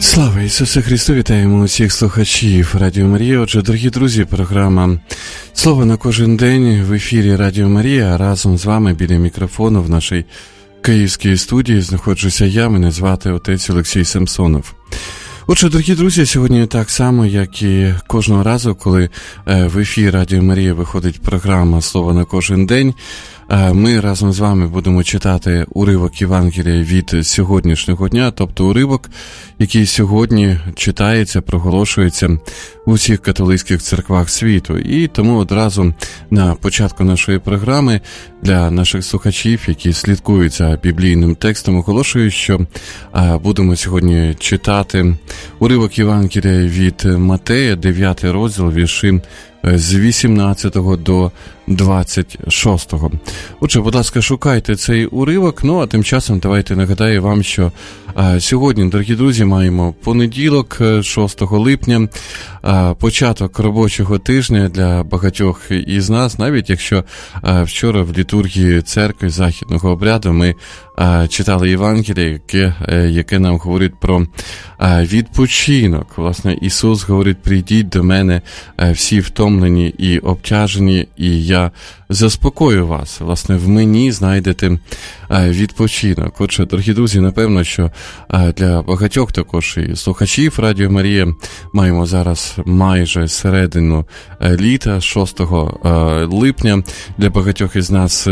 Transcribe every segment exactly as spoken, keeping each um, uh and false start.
Слава Ісусу Христу! Вітаємо усіх слухачів Радіо Марія. Отже, дорогі друзі, програма «Слово на кожен день» в ефірі Радіо Марія. Разом з вами біля мікрофону в нашій київській студії знаходжуся я, мене звати отець Олексій Самсонов. Отже, дорогі друзі, сьогодні так само, як і кожного разу, коли в ефір Радіо Марія виходить програма «Слово на кожен день», ми разом з вами будемо читати уривок Євангелія від сьогоднішнього дня, тобто уривок, який сьогодні читається, проголошується у всіх католицьких церквах світу. І тому одразу на початку нашої програми для наших слухачів, які слідкують за біблійним текстом, оголошую, що будемо сьогодні читати уривок Євангелія від Матея, дев'ятий розділ, вірші з вісімнадцятого до двадцять шостого. Отже, будь ласка, шукайте цей уривок. Ну, а тим часом давайте нагадаю вам, що а, сьогодні, дорогі друзі, маємо понеділок, шостого липня, а, початок робочого тижня для багатьох із нас, навіть якщо а, вчора в літургії церкви західного обряду ми а, читали Євангеліє, яке, яке нам говорить про а, відпочинок. Власне, Ісус говорить: «Прийдіть до мене всі втомлені і обтяжені, і я заспокою вас». Власне, в мені знайдете відпочинок. Отже, дорогі друзі, напевно, що для багатьох також і слухачів Радіо Марія маємо зараз майже середину літа, шостого липня. Для багатьох із нас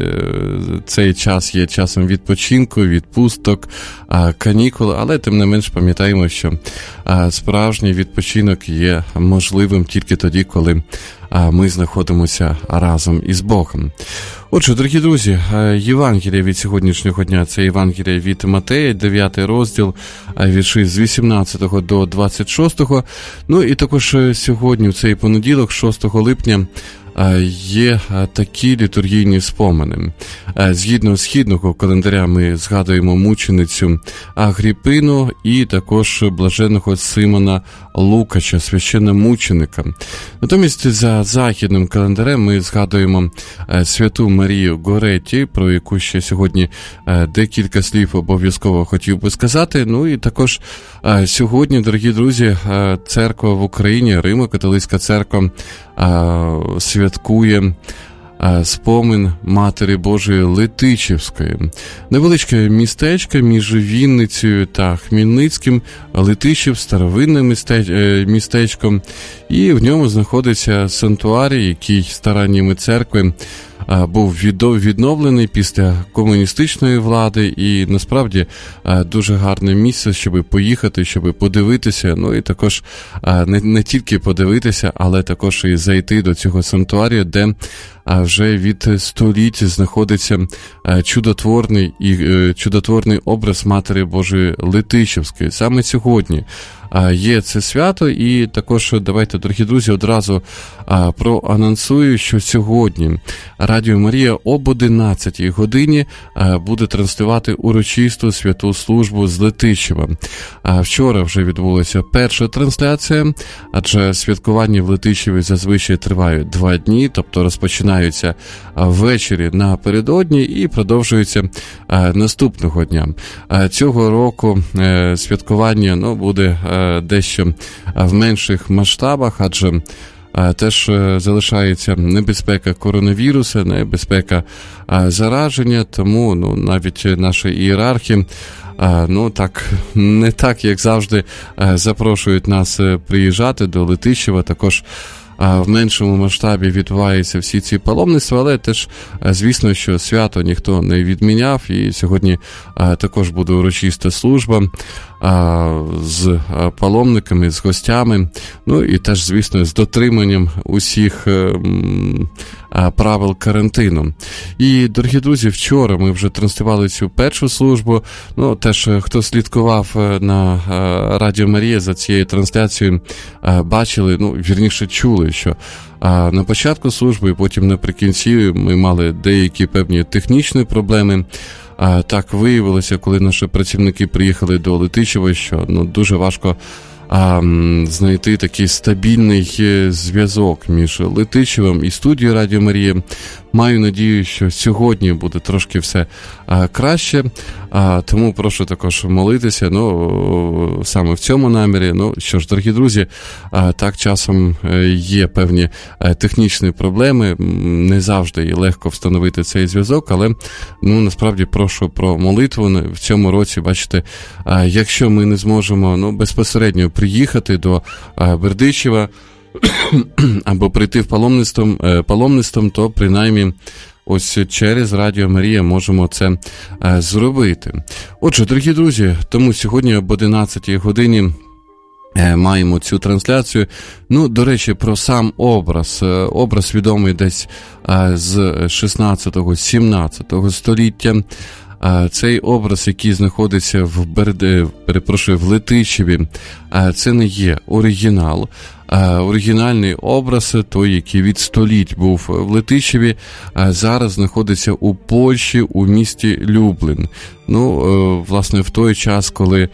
цей час є часом відпочинку, відпусток, канікул, але тим не менш пам'ятаємо, що справжній відпочинок є можливим тільки тоді, коли ми знаходимося разом із Богом. Отже, дорогі друзі, Євангелія від сьогоднішнього дня – це Євангелія від Матея, дев'ятий розділ, вірші з вісімнадцятого до двадцять шостого. Ну і також сьогодні, в цей понеділок, шостого липня, є такі літургійні спомини. Згідно східного календаря ми згадуємо мученицю Агріпину і також блаженного Симона Лукача, священномученика. Натомість за західним календарем ми згадуємо святу Марію Горетті, про яку ще сьогодні декілька слів обов'язково хотів би сказати. Ну і також сьогодні, дорогі друзі, церква в Україні, Римо-католицька церква, святкує спомин Матері Божої Летичівської. Невеличке містечко між Вінницею та Хмельницьким, Летичів, старовинне містечко, і в ньому знаходиться санктуарій, який стараннями церкви був відновлений після комуністичної влади, і насправді дуже гарне місце, щоб поїхати, щоб подивитися, ну і також не, не тільки подивитися, але також і зайти до цього санктуарію, де вже від століть знаходиться чудотворний і чудотворний образ Матері Божої Летичівської. Саме сьогодні є це свято, і також давайте, дорогі друзі, одразу проанонсую, що сьогодні Радіо Марія об одинадцятій годині буде транслювати урочисту святу службу з Летичева. Вчора вже відбулася перша трансляція, адже святкування в Летичеві зазвичай тривають два дні, тобто розпочинаються ввечері напередодні і продовжуються наступного дня. Цього року святкування ну, буде дещо в менших масштабах, адже теж залишається небезпека коронавірусу, небезпека зараження, тому ну, навіть наші ієрархи ну так, не так, як завжди, запрошують нас приїжджати до Летичева. Також в меншому масштабі відбуваються всі ці паломництва, але теж, звісно, що свято ніхто не відміняв, і сьогодні також буде урочиста служба з паломниками, з гостями, ну і теж, звісно, з дотриманням усіх правил карантину. І, дорогі друзі, вчора ми вже транслювали цю першу службу, ну, теж, хто слідкував на Радіо Марія за цією трансляцією, бачили, ну, вірніше чули, що на початку служби і потім наприкінці ми мали деякі певні технічні проблеми. Так виявилося, коли наші працівники приїхали до Летичева, що ну, дуже важко а, знайти такий стабільний зв'язок між Летичевим і студією Радіо Марія. Маю надію, що сьогодні буде трошки все а, краще, а, тому прошу також молитися, ну, саме в цьому намірі. Ну, що ж, дорогі друзі, а, так часом є певні а, технічні проблеми, не завжди і легко встановити цей зв'язок, але, ну, насправді прошу про молитву. В цьому році, бачите, а, якщо ми не зможемо, ну, безпосередньо приїхати до а, Бердичева, або прийти в паломництвом, паломництвом, то принаймні ось через Радіо Марія можемо це е, зробити. Отже, дорогі друзі, тому сьогодні об одинадцятій годині е, маємо цю трансляцію. Ну, до речі, про сам образ. Е, образ відомий десь е, з шістнадцятого-сімнадцятого століття. Е, цей образ, який знаходиться в Берде, перепрошую, в Летичеві, е, це не є оригінал. Оригінальний образ, той, який від століть був в Летичеві, зараз знаходиться у Польщі, у місті Люблін. Ну, власне, в той час, коли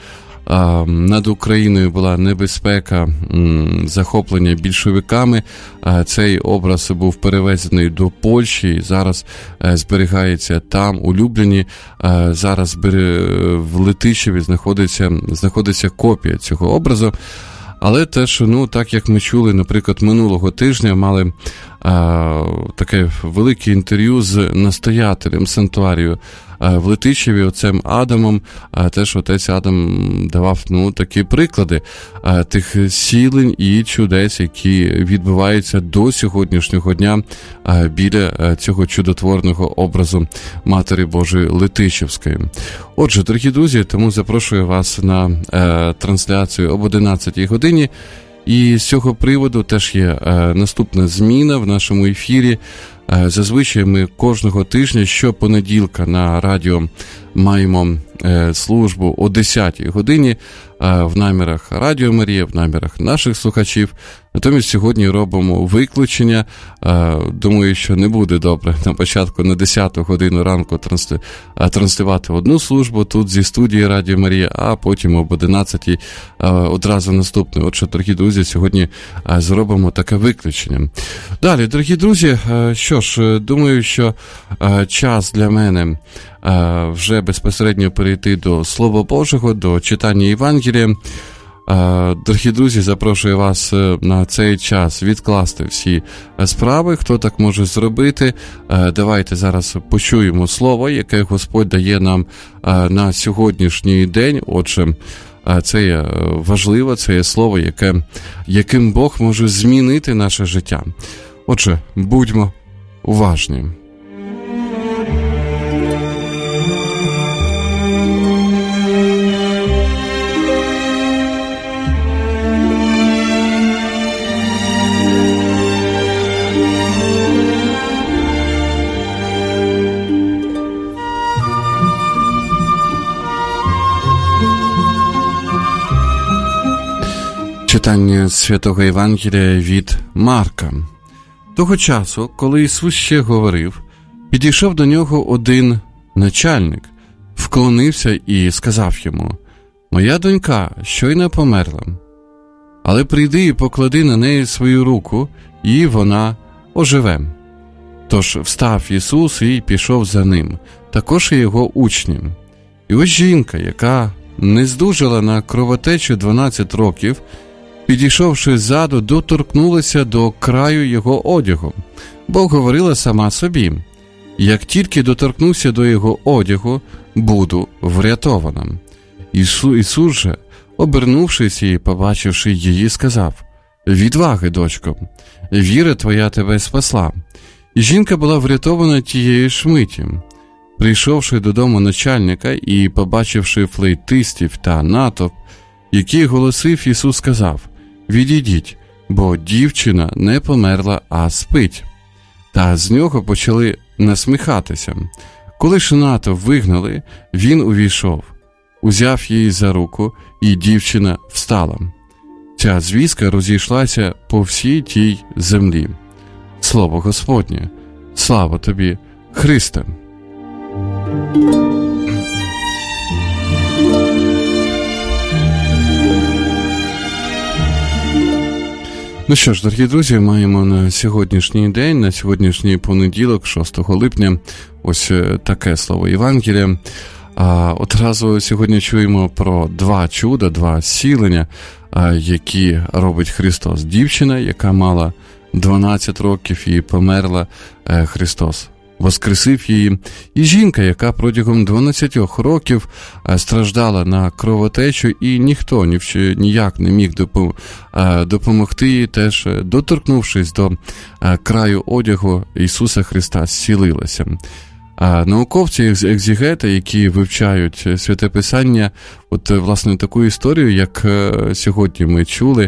над Україною була небезпека захоплення більшовиками, цей образ був перевезений до Польщі і зараз зберігається там, у Любліні. Зараз в Летичеві знаходиться, знаходиться копія цього образу. Але теж, ну, так як ми чули, наприклад, минулого тижня мали а, таке велике інтерв'ю з настоятелем санктуарію а, в Летичеві, отцем Адамом. А, теж отець Адам давав, ну, такі приклади а, тих зцілень і чудес, які відбуваються до сьогоднішнього дня а, біля а, цього чудотворного образу Матері Божої Летичівської. Отже, дорогі друзі, тому запрошую вас на е, трансляцію об одинадцятій годині. І з цього приводу теж є е, наступна зміна в нашому ефірі. Е, зазвичай ми кожного тижня, щопонеділка на радіо маємо е, службу о десятій годині е, в намірах Радіо Марія, в намірах наших слухачів. Натомість сьогодні робимо виключення. Е, думаю, що не буде добре на початку на десяту годину ранку трансли, транслювати одну службу тут зі студії Радіо Марія, а потім об одинадцятій е, одразу наступну. Отже, дорогі друзі, сьогодні е, зробимо таке виключення. Далі, дорогі друзі, е, що ж, думаю, що е, час для мене е, вже безпосередньо перейти до Слова Божого, до читання Євангелія. Дорогі друзі, запрошую вас на цей час відкласти всі справи, хто так може зробити. Давайте зараз почуємо слово, яке Господь дає нам на сьогоднішній день. Отже, це є важливо, це є слово, яке, яким Бог може змінити наше життя. Отже, будьмо уважні. Читання Святого Євангелія від Марка. Того часу, коли Ісус ще говорив, підійшов до нього один начальник, вклонився і сказав йому: «Моя донька щойно померла, але прийди і поклади на неї свою руку, і вона оживе». Тож встав Ісус і пішов за ним, також і його учні. І ось жінка, яка не здужала на кровотечу дванадцять років, підійшовши ззаду, доторкнулася до краю його одягу, бо говорила сама собі: «Як тільки доторкнуся до його одягу, буду врятована». Ісу, Ісус же, обернувшись і побачивши її, сказав: «Відваги, дочко, віра твоя тебе спасла». І жінка була врятована тієї ж миті. Прийшовши додому начальника і побачивши флейтистів та натовп, який голосив, Ісус сказав: «Відійдіть, бо дівчина не померла, а спить». Та з нього почали насміхатися. Коли ж натовп вигнали, він увійшов, узяв її за руку, і дівчина встала. Ця звістка розійшлася по всій тій землі. Слово Господнє! Слава тобі, Христе! Ну що ж, дорогі друзі, маємо на сьогоднішній день, на сьогоднішній понеділок, шостого липня, ось таке слово Євангелія. А одразу сьогодні чуємо про два чуда, два зцілення, які робить Христос. Дівчина, яка мала дванадцять років і померла, Христос воскресив її. І жінка, яка протягом дванадцять років страждала на кровотечу, і ніхто ніяк не міг допомогти їй, теж доторкнувшись до краю одягу Ісуса Христа, зцілилася. А науковці, екзегети, які вивчають Святе Писання, от, власне, таку історію, як сьогодні ми чули,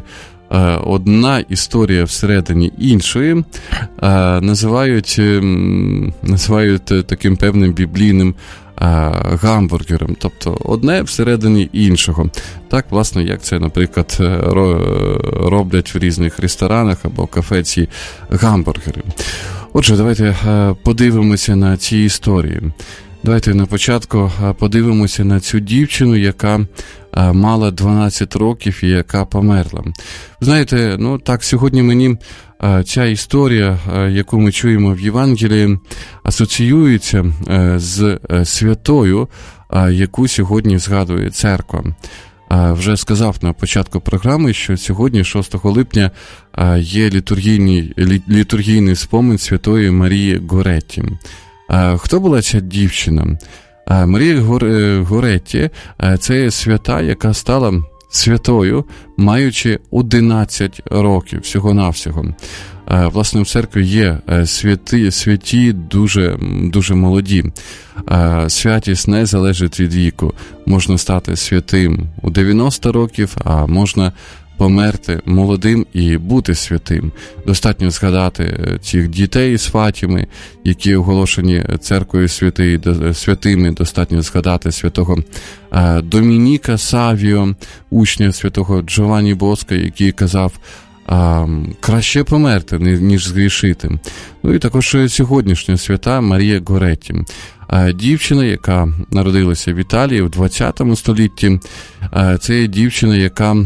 одна історія всередині іншої, називають, називають таким певним біблійним гамбургером, тобто одне всередині іншого. Так, власне, як це, наприклад, роблять в різних ресторанах або кафе ці гамбургери. Отже, давайте подивимося на ці історії. Давайте на початку подивимося на цю дівчину, яка мала дванадцять років і яка померла. Знаєте, ну так, сьогодні мені ця історія, яку ми чуємо в Євангелії, асоціюється з святою, яку сьогодні згадує церква. Вже сказав на початку програми, що сьогодні, шостого липня, є літургійний, літургійний спомин Святої Марії Горетті. Хто була ця дівчина? Марія Горетті – це свята, яка стала святою, маючи одинадцять років, всього-навсього. Власне, в церкві є святі, святі дуже, дуже молоді. Святість не залежить від віку. Можна стати святим у дев'яносто років, а можна померти молодим і бути святим. Достатньо згадати цих дітей з Фатіми, які оголошені церквою святи, святими. Достатньо згадати святого Домініка Савіо, учня святого Джованні Боска, який казав: А, краще померти, ніж згрішити. Ну і також сьогоднішня свята Марія Горетті. А, дівчина, яка народилася в Італії в двадцятому столітті. А, це дівчина, яка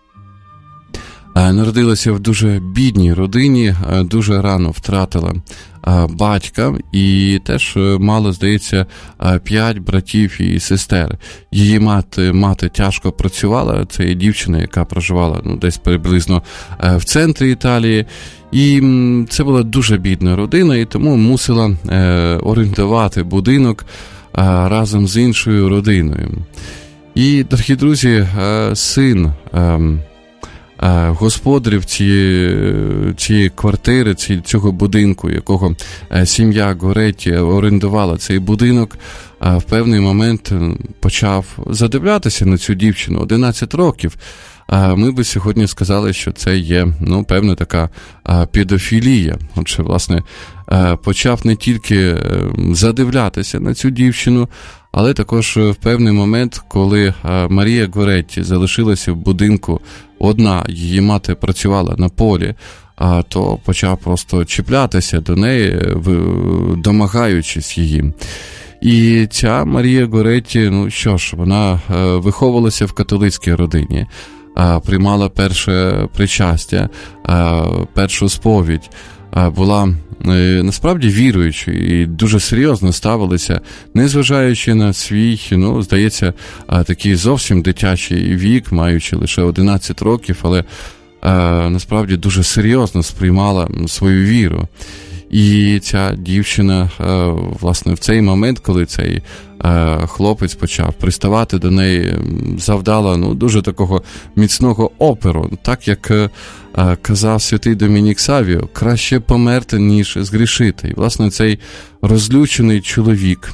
а, народилася в дуже бідній родині, а, дуже рано втратила а, батька і теж мала, здається, п'ять братів і сестер. Її мати, мати тяжко працювала, це дівчина, яка проживала ну, десь приблизно в центрі Італії, і це була дуже бідна родина, і тому мусила е, орендувати будинок е, разом з іншою родиною. І, дорогі друзі, е, син е, господарів цієї, цієї квартири, цього будинку, якого сім'я Горетті орендувала цей будинок, в певний момент почав задивлятися на цю дівчину. одинадцять років. Ми би сьогодні сказали, що це є, ну, певна така педофілія. Отже, власне, почав не тільки задивлятися на цю дівчину, але також в певний момент, коли Марія Горетті залишилася в будинку одна, її мати працювала на полі, то почав просто чіплятися до неї, домагаючись її. І ця Марія Горетті, ну що ж, вона виховувалася в католицькій родині, приймала перше причастя, першу сповідь, була насправді віруючою і дуже серйозно ставилися, незважаючи на свій, ну, здається, такий зовсім дитячий вік, маючи лише одинадцять років, але насправді дуже серйозно сприймала свою віру. І ця дівчина, власне, в цей момент, коли цей хлопець почав приставати до неї, завдала ну, дуже такого міцного опору. Так, як казав святий Домінік Савіо, краще померти, ніж згрішити. І, власне, цей розлючений чоловік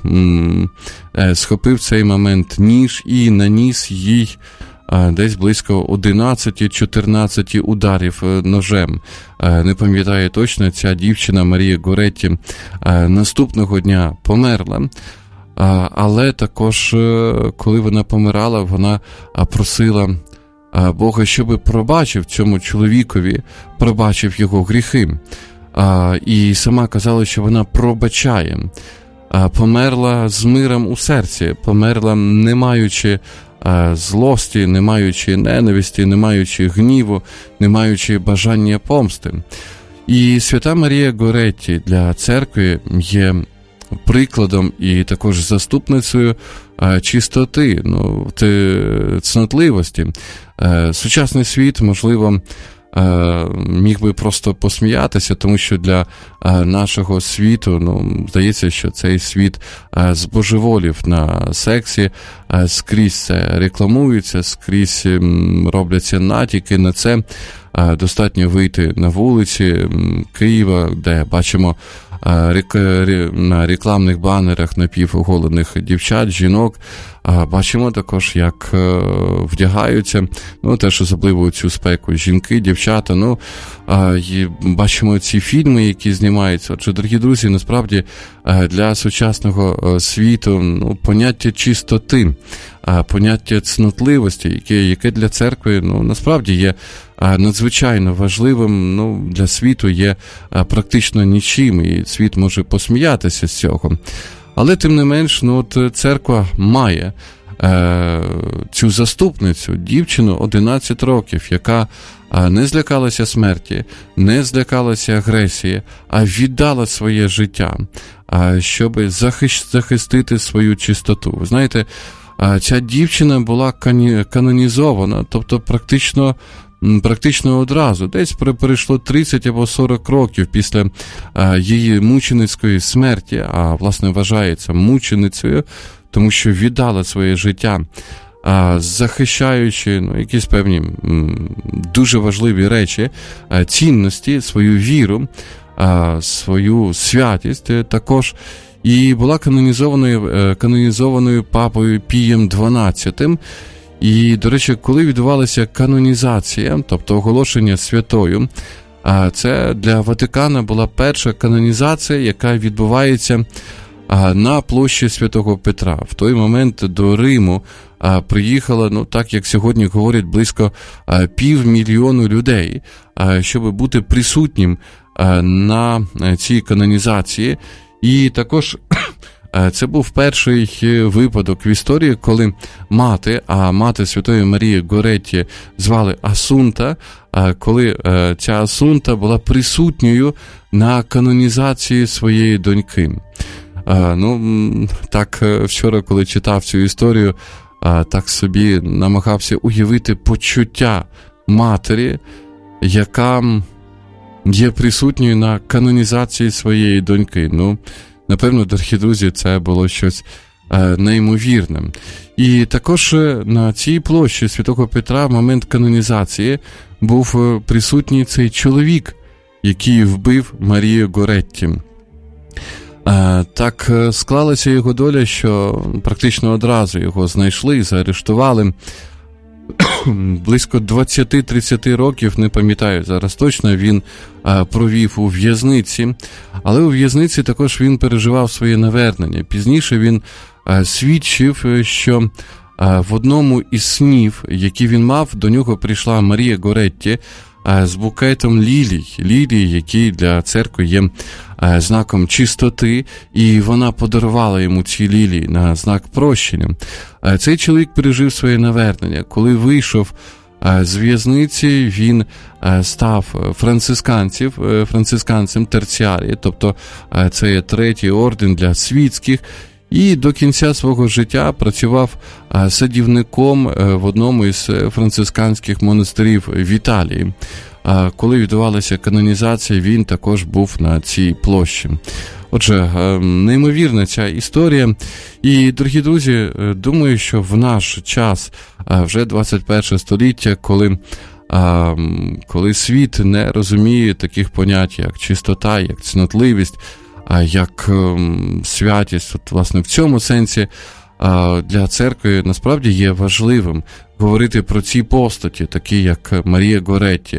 схопив цей момент ніж і наніс їй десь близько одинадцять-чотирнадцять ударів ножем. Не пам'ятаю точно, ця дівчина Марія Горетті наступного дня померла. Але також, коли вона помирала, вона просила Бога, щоб пробачив цьому чоловікові, пробачив його гріхи. І сама казала, що вона пробачає. померла з миром у серці, померла не маючи злості, не маючи ненависті, не маючи гніву, не маючи бажання помсти. І свята Марія Горетті для церкви є прикладом і також заступницею чистоти, ну, цнотливості. Сучасний світ, можливо, міг би просто посміятися, тому що для нашого світу, ну, здається, що цей світ збожеволів на сексі, скрізь це рекламується, скрізь робляться натяки на це. Достатньо вийти на вулиці Києва, де бачимо на рекламних банерах напівоголених дівчат, жінок. Бачимо також, як вдягаються, ну, теж особливо у цю спеку жінки, дівчата, ну, і бачимо ці фільми, які знімаються. Отже, дорогі друзі, насправді для сучасного світу, ну, поняття чистоти, поняття цнотливості, яке, яке для церкви, ну, насправді є надзвичайно важливим, ну, для світу є практично нічим, і світ може посміятися з цього. Але, тим не менш, ну, от церква має е, цю заступницю, дівчину одинадцять років, яка е, не злякалася смерті, не злякалася агресії, а віддала своє життя, е, щоб захищ, захистити свою чистоту. Ви знаєте, е, ця дівчина була кані, канонізована, тобто практично Практично одразу, десь перейшло тридцять або сорок років після а, її мученицької смерті, а, власне, вважається мученицею, тому що віддала своє життя, а, захищаючи, ну, якісь певні м, дуже важливі речі, а, цінності, свою віру, а, свою святість також, і була канонізованою, канонізованою папою Пієм дванадцятим. І, до речі, коли відбувалася канонізація, тобто оголошення святою, це для Ватикана була перша канонізація, яка відбувається на площі Святого Петра. В той момент до Риму приїхало, ну, так як сьогодні говорять, близько півмільйону людей, щоб бути присутнім на цій канонізації. І також це був перший випадок в історії, коли мати, а мати Святої Марії Горетті звали Асунта, коли ця Асунта була присутньою на канонізації своєї доньки. Ну, так, вчора, коли читав цю історію, так собі намагався уявити почуття матері, яка є присутньою на канонізації своєї доньки. Ну, напевно, дорогі друзі, це було щось е, неймовірне. І також на цій площі Святого Петра в момент канонізації був присутній цей чоловік, який вбив Марію Горетті. Е, так склалася його доля, що практично одразу його знайшли, заарештували. Близько двадцять-тридцять років, не пам'ятаю зараз точно, він а, провів у в'язниці, але у в'язниці також він переживав своє навернення. Пізніше він а, свідчив, що а, в одному із снів, які він мав, до нього прийшла Марія Горетті а, з букетом лілій, лілій, які для церкви є а, знаком чистоти, і вона подарувала йому ці лілії на знак прощення. А, цей чоловік пережив своє навернення. Коли вийшов а, з в'язниці, він а, став францисканців, францисканцем терціарії, тобто а, це є третій орден для світських, і до кінця свого життя працював а, садівником а, в одному із францисканських монастирів в Італії. А, коли відбувалася канонізація, він також був на цій площі. Отже, неймовірна ця історія. І, дорогі друзі, думаю, що в наш час, вже двадцять перше століття, коли, коли світ не розуміє таких понять, як чистота, як цнотливість, як святість, от, власне, в цьому сенсі для церкви насправді є важливим говорити про ці постаті, такі як Марія Горетті,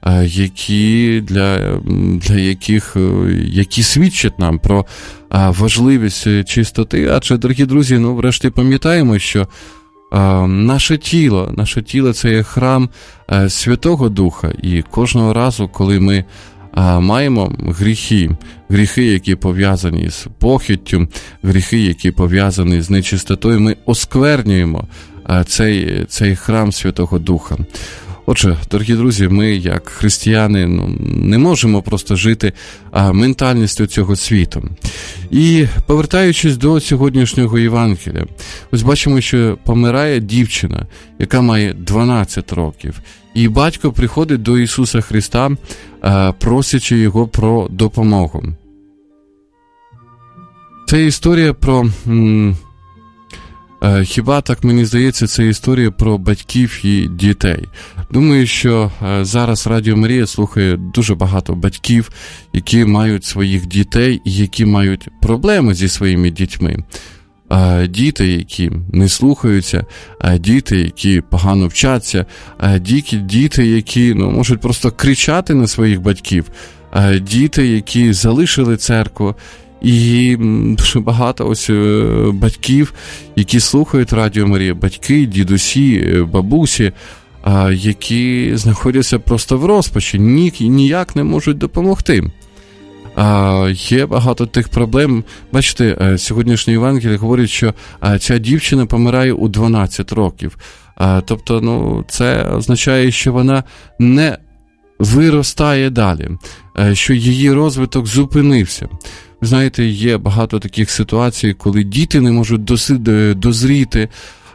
які для, для яких, які свідчать нам про важливість чистоти. Адже, дорогі друзі, ну, врешті пам'ятаємо, що наше тіло, наше тіло – це є храм Святого Духа, і кожного разу, коли ми маємо гріхи, гріхи, які пов'язані з похиттю, гріхи, які пов'язані з нечистотою, ми осквернюємо цей, цей храм Святого Духа. Отже, дорогі друзі, ми, як християни, ну, не можемо просто жити а, ментальністю цього світу. І повертаючись до сьогоднішнього Євангелія, ось бачимо, що помирає дівчина, яка має дванадцять років. І батько приходить до Ісуса Христа, а, просячи Його про допомогу. Це історія про... М- Хіба так, мені здається, це історія про батьків і дітей. Думаю, що зараз Радіо Марія слухає дуже багато батьків, які мають своїх дітей і які мають проблеми зі своїми дітьми. Діти, які не слухаються, діти, які погано вчаться, діти, які ну, можуть просто кричати на своїх батьків, діти, які залишили церкву. І дуже багато ось батьків, які слухають Радіо Марія, батьки, дідусі, бабусі, які знаходяться просто в розпачі, ніяк не можуть допомогти. Є багато тих проблем. Бачите, сьогоднішній Євангелій говорить, що ця дівчина помирає у дванадцять років. Тобто, ну, це означає, що вона не виростає далі, що її розвиток зупинився. Ви знаєте, є багато таких ситуацій, коли діти не можуть дозріти,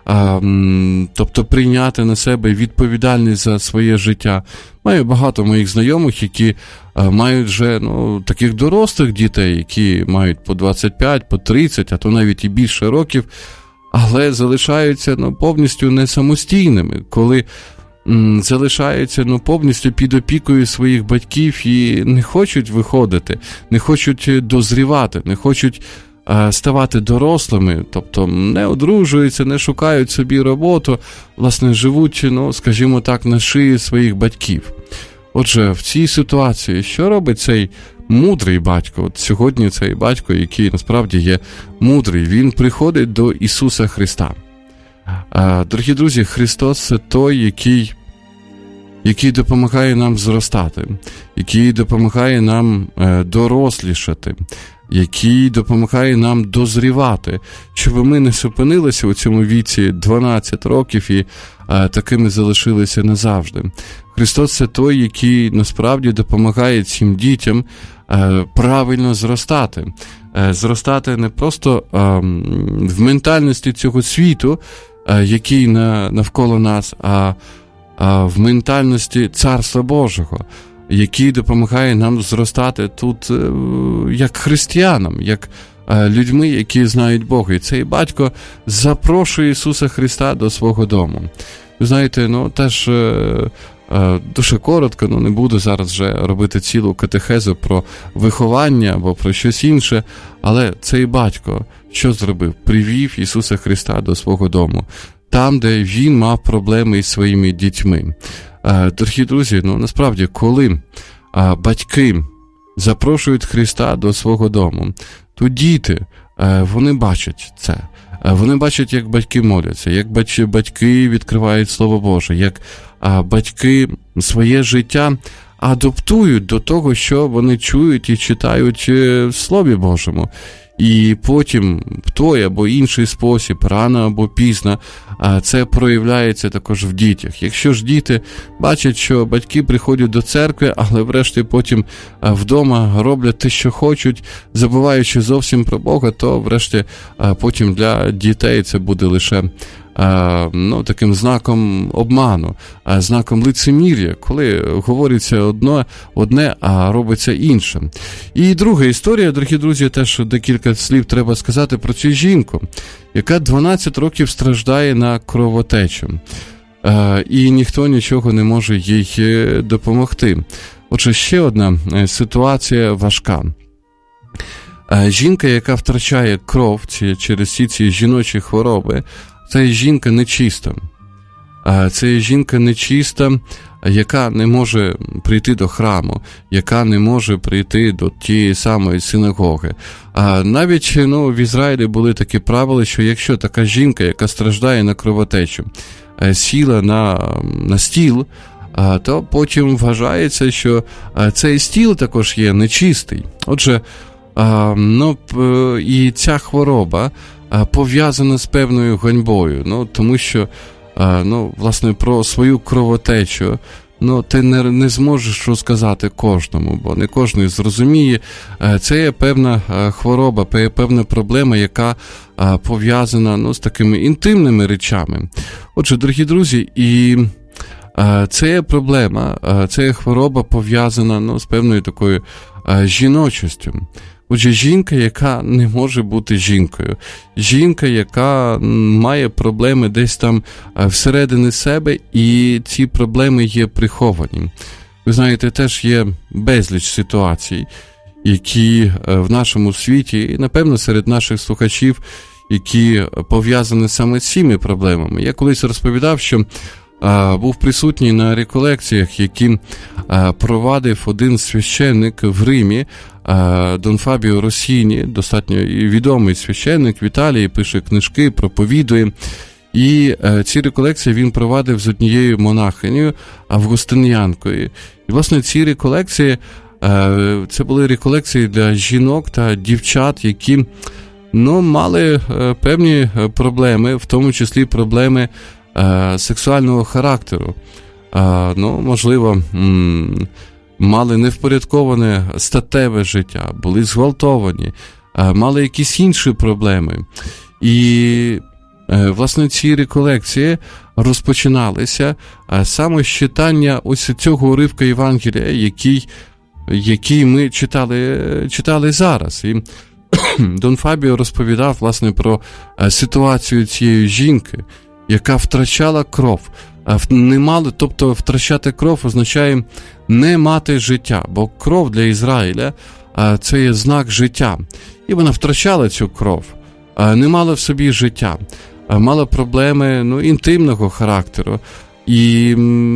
тобто прийняти на себе відповідальність за своє життя. Маю багато моїх знайомих, які мають вже ну, таких дорослих дітей, які мають по двадцять п'ять, по тридцять, а то навіть і більше років, але залишаються ну, повністю не самостійними, коли залишаються ну, повністю під опікою своїх батьків і не хочуть виходити, не хочуть дозрівати, не хочуть а, ставати дорослими, тобто не одружуються, не шукають собі роботу, власне, живуть, ну, скажімо так, на шиї своїх батьків. Отже, в цій ситуації, що робить цей мудрий батько? От сьогодні цей батько, який насправді є мудрий, він приходить до Ісуса Христа. Дорогі друзі, Христос – це той, який, який допомагає нам зростати, який допомагає нам дорослішати, який допомагає нам дозрівати, щоб ми не зупинилися у цьому віці дванадцять років і а, такими залишилися назавжди. Христос – це той, який насправді допомагає цим дітям а, правильно зростати. А, зростати не просто а, в ментальності цього світу, а, який на, навколо нас, а, а в ментальності Царства Божого, який допомагає нам зростати тут як християнам, як людьми, які знають Бога. І цей батько запрошує Ісуса Христа до свого дому. Ви знаєте, ну теж дуже коротко, ну не буду зараз вже робити цілу катехезу про виховання або про щось інше, але цей батько що зробив? Привів Ісуса Христа до свого дому. Там, де він мав проблеми із своїми дітьми. Дорогі друзі, ну насправді, коли батьки запрошують Христа до свого дому, то діти, вони бачать це. Вони бачать, як батьки моляться, як батьки відкривають Слово Боже, як батьки своє життя адаптують до того, що вони чують і читають в Слові Божому. І потім в той або інший спосіб, рано або пізно, це проявляється також в дітях. Якщо ж діти бачать, що батьки приходять до церкви, але врешті потім вдома роблять те, що хочуть, забуваючи зовсім про Бога, то врешті потім для дітей це буде лише ну, таким знаком обману, знаком лицемір'я, коли говориться одно, одне, а робиться інше. І друга історія, дорогі друзі, теж декілька слів треба сказати про цю жінку, яка дванадцять років страждає на кровотечу. І ніхто нічого не може їй допомогти. Отже, ще одна ситуація важка. Жінка, яка втрачає кров через всі ці жіночі хвороби, це жінка нечиста. Це жінка нечиста, яка не може прийти до храму, яка не може прийти до тієї самої синагоги. А навіть ну, в Ізраїлі були такі правила, що якщо така жінка, яка страждає на кровотечу, сіла на, на стіл, то потім вважається, що цей стіл також є нечистий. Отже, ну, і ця хвороба пов'язана з певною ганьбою, ну, тому що, ну, власне, про свою кровотечу, ну, ти не, не зможеш розказати кожному, бо не кожен зрозуміє. Це є певна хвороба, певна проблема, яка пов'язана, ну, з такими інтимними речами. Отже, дорогі друзі, і це є проблема, це є хвороба пов'язана, ну, з певною такою жіночістю. Отже, жінка, яка не може бути жінкою. Жінка, яка має проблеми десь там всередині себе, і ці проблеми є приховані. Ви знаєте, теж є безліч ситуацій, які в нашому світі, і, напевно, серед наших слухачів, які пов'язані саме з цими проблемами. Я колись розповідав, що а, був присутній на реколекціях, які а, провадив один священник в Римі, а, Дон Фабіо Росіні, достатньо відомий священник в Італії, пише книжки, проповідує. І а, ці реколекції він провадив з однією монахинею, августинянкою. І, власне, ці реколекції, а, це були реколекції для жінок та дівчат, які, ну, мали а, певні проблеми, в тому числі проблеми сексуального характеру, ну, можливо, мали невпорядковане статеве життя, були зґвалтовані, мали якісь інші проблеми. І, власне, ці реколекції розпочиналися саме з читання ось цього уривка Євангелія, який, який ми читали, читали зараз. І Дон Фабіо розповідав, власне, про ситуацію цієї жінки, яка втрачала кров. Не мали, тобто втрачати кров означає не мати життя, бо кров для Ізраїля – це є знак життя. І вона втрачала цю кров, не мала в собі життя, мала проблеми, ну, інтимного характеру. І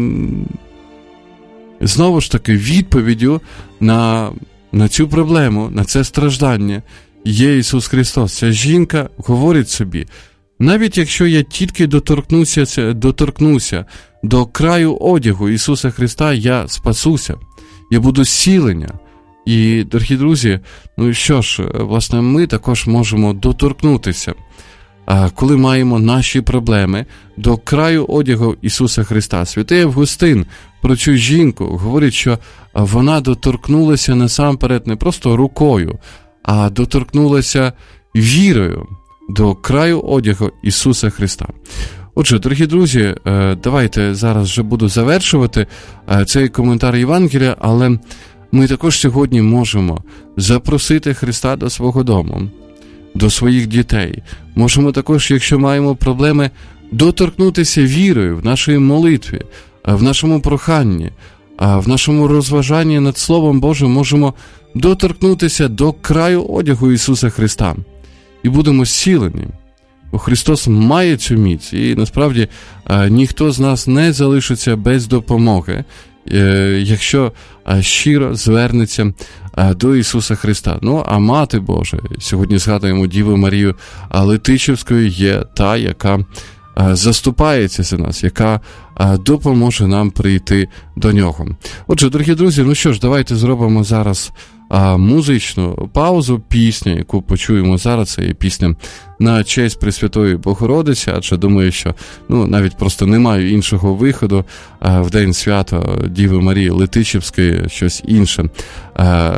знову ж таки відповіддю на, на цю проблему, на це страждання є Ісус Христос. Ця жінка говорить собі: навіть якщо я тільки доторкнуся, доторкнуся до краю одягу Ісуса Христа, я спасуся, я буду зцілення. І, дорогі друзі, ну що ж, власне, ми також можемо доторкнутися, коли маємо наші проблеми, до краю одягу Ісуса Христа. Святий Августин про цю жінку говорить, що вона доторкнулася насамперед не просто рукою, а доторкнулася вірою до краю одягу Ісуса Христа. Отже, дорогі друзі, давайте зараз вже буду завершувати цей коментар Євангелія, але ми також сьогодні можемо запросити Христа до свого дому, до своїх дітей. Можемо також, якщо маємо проблеми, доторкнутися вірою в нашій молитві, в нашому проханні, в нашому розважанні над Словом Божим, можемо доторкнутися до краю одягу Ісуса Христа. І будемо зцілені. Бо Христос має цю міць, і насправді ніхто з нас не залишиться без допомоги, якщо щиро звернеться до Ісуса Христа. Ну, а Мати Божа, сьогодні згадуємо Діву Марію Летичівською, є та, яка заступається за нас, яка допоможе нам прийти до Нього. Отже, дорогі друзі, ну що ж, давайте зробимо зараз а, музичну паузу. Пісня, яку почуємо зараз, це є пісня на честь Пресвятої Богородиці, адже думаю, що, ну, навіть просто немає іншого виходу а, в день свята Діви Марії Летичівської, щось інше, а,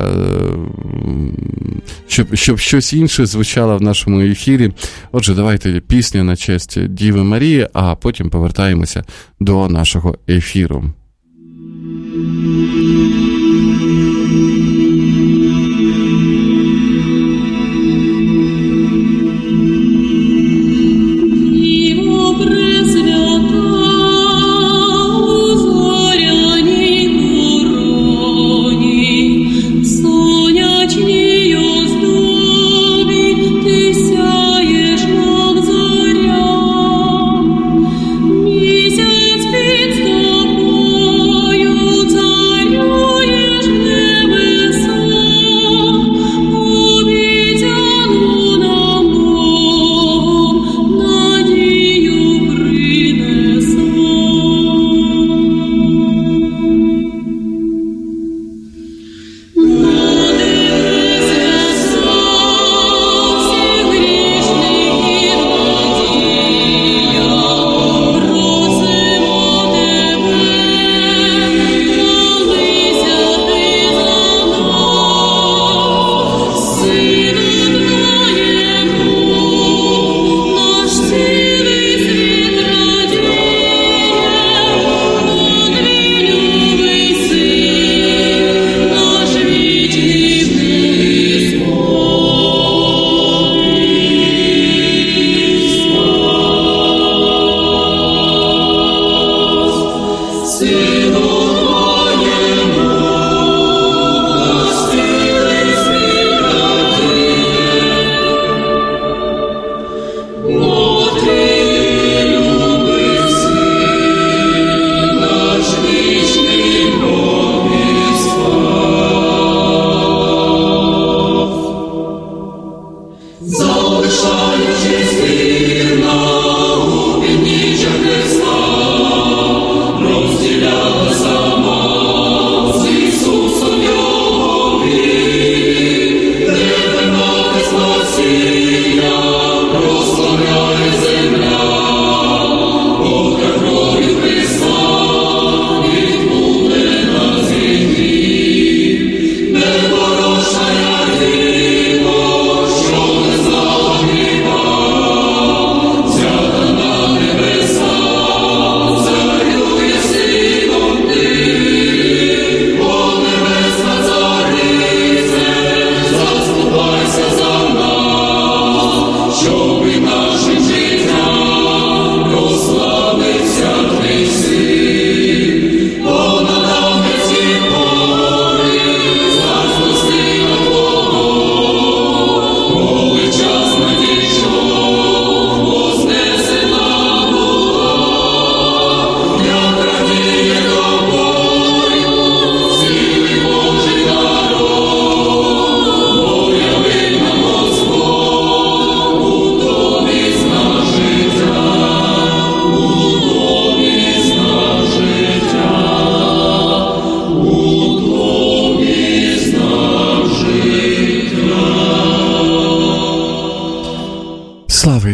щоб, щоб щось інше звучало в нашому ефірі. Отже, давайте пісня на честь Діви Марії, а потім повертаємося до нашого ефіру. Місяць під тобою, царює.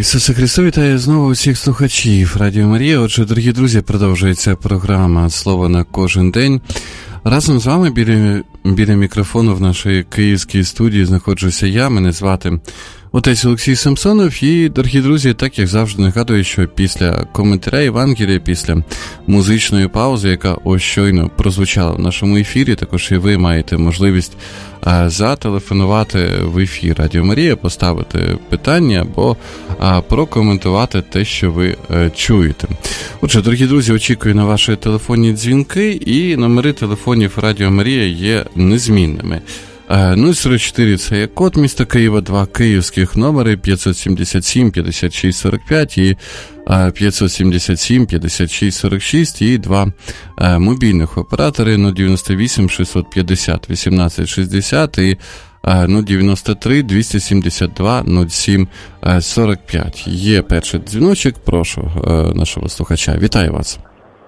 Ісусе Христу, вітаю знову усіх слухачів Радіо Марія. Отже, дорогі друзі, продовжується програма «Слово на кожен день». Разом з вами біля, біля мікрофону в нашій київській студії знаходжуся я, мене звати отець Олексій Самсонов. І, дорогі друзі, так як завжди нагадую, що після коментаря Євангелія, після музичної паузи, яка ось щойно прозвучала в нашому ефірі, також і ви маєте можливість а, зателефонувати в ефір Радіо Марія, поставити питання або а, прокоментувати те, що ви а, чуєте. Отже, дорогі друзі, очікую на ваші телефонні дзвінки, і номери телефонів Радіо Марія є незмінними. нуль сорок чотири – це є код міста Києва, два київських номери п'ятсот сімдесят сім п'ятдесят шість сорок п'ять і п'ятсот сімдесят сім п'ятдесят шість сорок шість, і два мобільних оператори нуль дев'яносто вісім шістсот п'ятдесят вісімнадцять шістдесят і нуль дев'яносто три двісті сімдесят два нуль сім сорок п'ять. Є перший дзвіночок, прошу нашого слухача. Вітаю вас.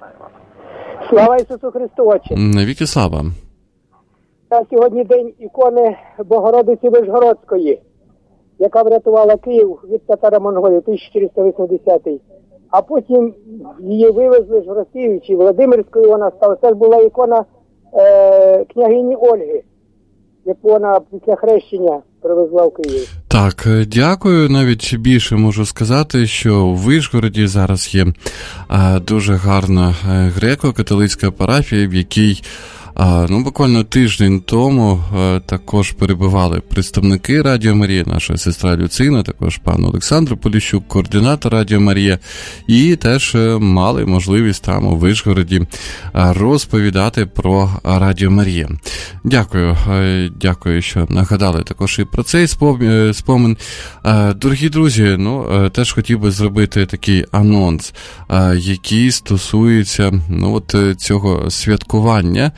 Слава Ісусу Христу, Отче. Навіки слава. Сьогодні день ікони Богородиці Вишгородської, яка врятувала Київ від татаро-монголів, тисяча чотириста вісімдесятий. А потім її вивезли ж в Росію, чи Володимирською вона стала. Це ж була ікона е, княгині Ольги, яку вона після хрещення привезла в Київ. Так, дякую. Навіть більше можу сказати, що в Вишгороді зараз є а, дуже гарна греко-католицька парафія, в якій А, ну, буквально тиждень тому а, також перебували представники Радіо Марія, наша сестра Люцина, також пан Олександр Поліщук, координатор Радіо Марія, і теж мали можливість там у Вишгороді а, розповідати про Радіо Марія. Дякую, а, дякую, що нагадали також і про цей спомин. А, дорогі друзі, ну, а, теж хотів би зробити такий анонс, а, який стосується, ну, от цього святкування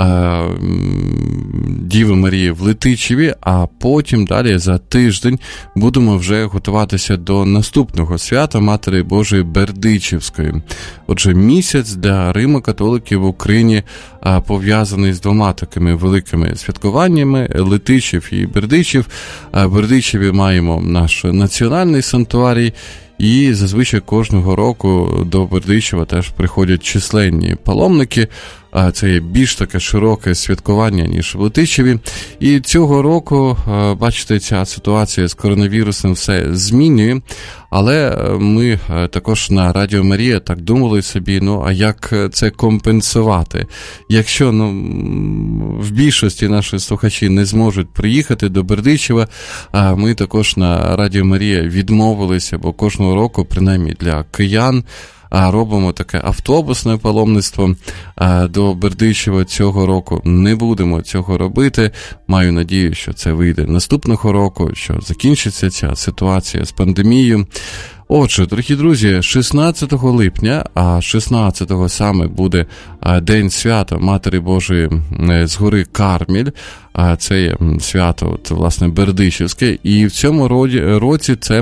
Діви Марії в Летичеві, а потім далі за тиждень будемо вже готуватися до наступного свята Матері Божої Бердичівської. Отже, місяць для Римо-католиків в Україні пов'язаний з двома такими великими святкуваннями – Летичів і Бердичів. В Бердичеві маємо наш національний санктуарій, і зазвичай кожного року до Бердичева теж приходять численні паломники. Це є більш таке широке святкування, ніж в Летичеві. І цього року, бачите, ця ситуація з коронавірусом все змінює. Але ми також на Радіо Марія так думали собі, ну, а як це компенсувати? Якщо, ну, в більшості наші слухачі не зможуть приїхати до Бердичева, ми також на Радіо Марія відмовилися, бо кожного року, принаймні для киян, робимо таке автобусне паломництво до Бердичева. Цього року не будемо цього робити. Маю надію, що це вийде наступного року, що закінчиться ця ситуація з пандемією. Отже, дорогі друзі, шістнадцятого липня, а шістнадцятого саме буде День свята Матері Божої з гори Карміль, це є свято, от, власне, Бердичівське, і в цьому році це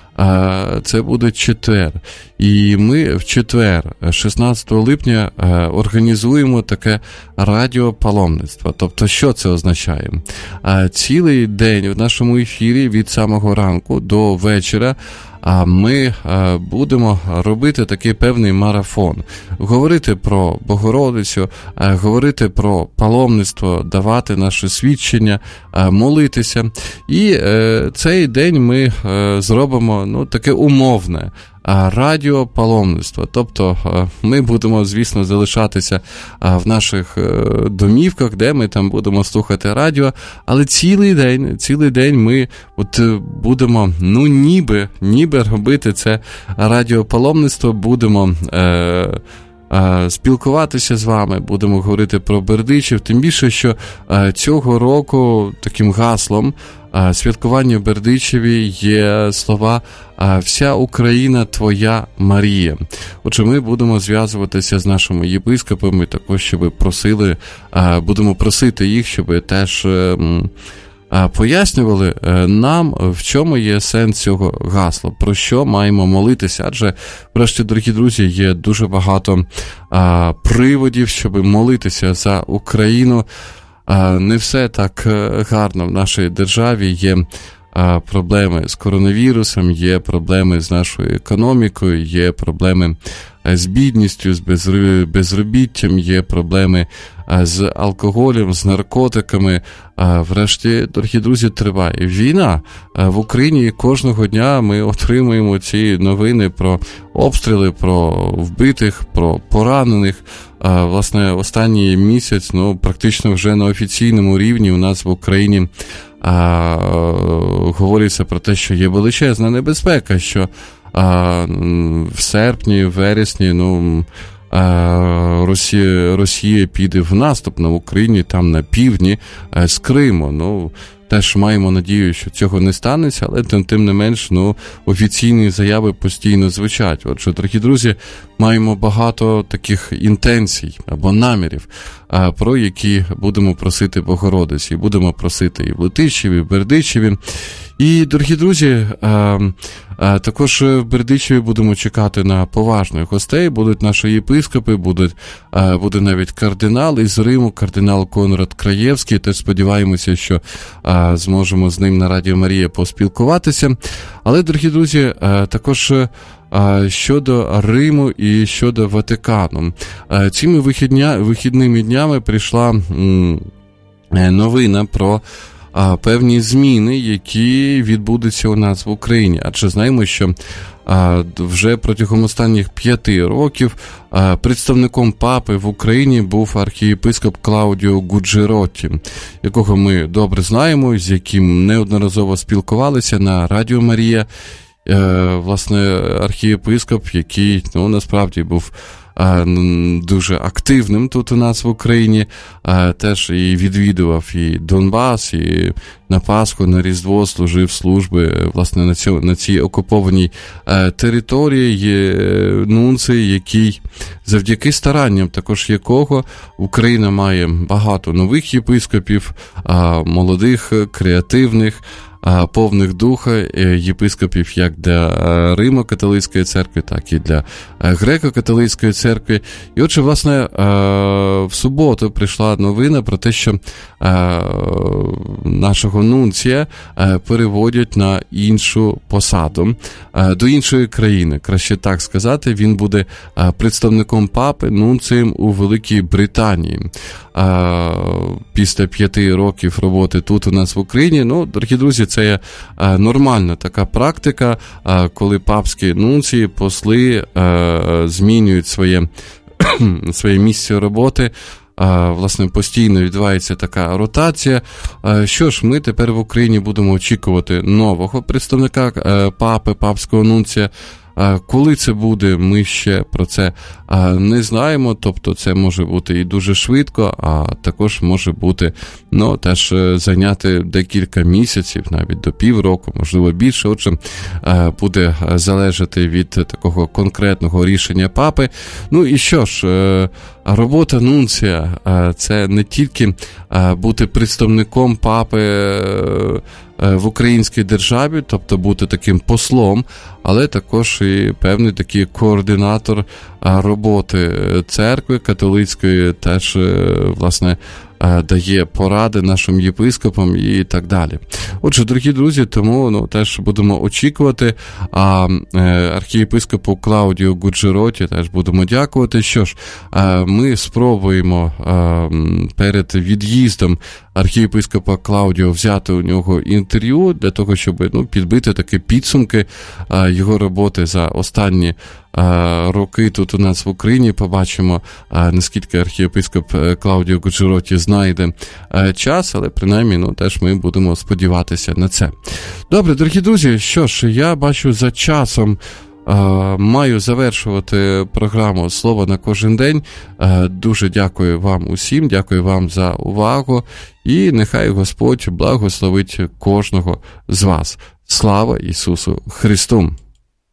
Це буде четвер. І ми в четвер, шістнадцятого липня, організуємо таке радіопаломництво. Тобто, що це означає? Цілий день в нашому ефірі від самого ранку до вечора ми будемо робити такий певний марафон. Говорити про Богородицю, говорити про паломництво, давати наше свідчення, молитися. І цей день ми зробимо, ну, таке умовне радіопаломництво. Тобто ми будемо, звісно, залишатися в наших домівках, де ми там будемо слухати радіо, але цілий день, цілий день ми от будемо, ну, ніби, ніби робити це радіопаломництво, будемо е, е, спілкуватися з вами, будемо говорити про Бердичів, тим більше, що е, цього року таким гаслом святкування в Бердичеві є слова «Вся Україна твоя Марія». Отже, ми будемо зв'язуватися з нашими єпископами, також, щоб просили, будемо просити їх, щоб теж пояснювали нам, в чому є сенс цього гасла, про що маємо молитися, адже, врешті, дорогі друзі, є дуже багато приводів, щоб молитися за Україну. Не все так гарно в нашій державі, є проблеми з коронавірусом, є проблеми з нашою економікою, є проблеми з бідністю, з безробіттям, є проблеми з алкоголем, з наркотиками. Врешті, дорогі друзі, триває війна в Україні, і кожного дня ми отримуємо ці новини про обстріли, про вбитих, про поранених. Власне, останній місяць, ну, практично вже на офіційному рівні у нас в Україні а, говориться про те, що є величезна небезпека, що а, в серпні, в вересні, ну, а, Росія, Росія піде в наступ на Україні, там на півдні а, з Криму. Ну, теж маємо надію, що цього не станеться, але тим, тим не менш, ну, офіційні заяви постійно звучать. Отже, дорогі друзі, маємо багато таких інтенцій або намірів, а, про які будемо просити Богородиці. І будемо просити і в Летичеві, і в Бердичеві. І, дорогі друзі, а, а, також в Бердичеві будемо чекати на поважних гостей. Будуть наші єпископи, будуть, а, буде навіть кардинал із Риму, кардинал Конрад Краєвський. Теж сподіваємося, що а, зможемо з ним на Радіо Марія поспілкуватися. Але, дорогі друзі, а, також щодо Риму і щодо Ватикану. Цими вихідня, вихідними днями прийшла новина про певні зміни, які відбудуться у нас в Україні. Адже знаємо, що вже протягом останніх п'яти років представником папи в Україні був архієпископ Клаудіо Гуджеротті, якого ми добре знаємо, з яким неодноразово спілкувалися на Радіо Марія. Власне, архієпископ, який, ну, насправді був а, дуже активним тут у нас в Україні, а, теж і відвідував і Донбас, і на Пасху, на Різдво служив служби, власне, на, цьому, на цій окупованій а, території. Є нунций, який завдяки старанням, також якого Україна має багато нових єпископів, а, молодих, креативних, повних духа єпископів як для Римо-католицької церкви, так і для Греко-католицької церкви. І отже, власне, в суботу прийшла новина про те, що нашого нунція переводять на іншу посаду, до іншої країни. Краще так сказати, він буде представником папи, нунцієм у Великій Британії. Після п'яти років роботи тут у нас в Україні. Ну, дорогі друзі, це є нормальна така практика, коли папські нунції, посли змінюють своє, своє місце роботи. Власне, постійно відбувається така ротація. Що ж, ми тепер в Україні будемо очікувати нового представника папи, папського нунція. Коли це буде, ми ще про це не знаємо, тобто це може бути і дуже швидко, а також може бути, ну, теж зайняти декілька місяців, навіть до півроку, можливо більше. Отже, буде залежати від такого конкретного рішення папи. Ну і що ж, робота нунція – це не тільки бути представником папи в українській державі, тобто бути таким послом, але також і певний такий координатор роботи церкви католицької, теж, власне, дає поради нашим єпископам і так далі. Отже, дорогі друзі, тому, ну, теж будемо очікувати, а архієпископу Клаудіо Гуджеротті теж будемо дякувати. Що ж, ми спробуємо перед від'їздом архієпископа Клаудіо взяти у нього інтерв'ю для того, щоб, ну, підбити такі підсумки його роботи за останні роки тут у нас в Україні. Побачимо, наскільки архієпископ Клаудіо Гуджеротті знайде час, але принаймні, ну, теж ми будемо сподіватися на це. Добре, дорогі друзі, що ж, я бачу за часом маю завершувати програму «Слово на кожен день». Дуже дякую вам усім, дякую вам за увагу, і нехай Господь благословить кожного з вас. Слава Ісусу Христу!